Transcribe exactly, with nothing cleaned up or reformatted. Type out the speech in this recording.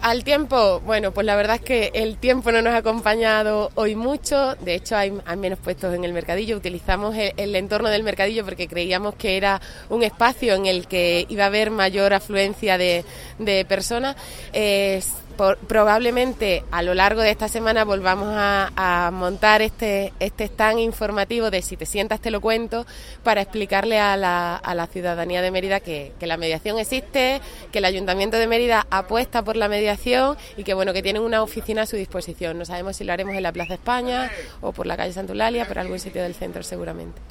Al tiempo, bueno, pues la verdad es que el tiempo no nos ha acompañado hoy mucho, de hecho hay, hay menos puestos en el mercadillo, utilizamos el, el entorno del mercadillo porque creíamos que era un espacio en el que iba a haber mayor afluencia de, de personas. Eh, Por, probablemente a lo largo de esta semana volvamos a, a montar este, este stand informativo de Si te sientas te lo cuento, para explicarle a la, a la ciudadanía de Mérida que, que la mediación existe, que el Ayuntamiento de Mérida apuesta por la mediación y que bueno, que tienen una oficina a su disposición. No sabemos si lo haremos en la Plaza España o por la calle Santa Eulalia, por algún sitio del centro seguramente.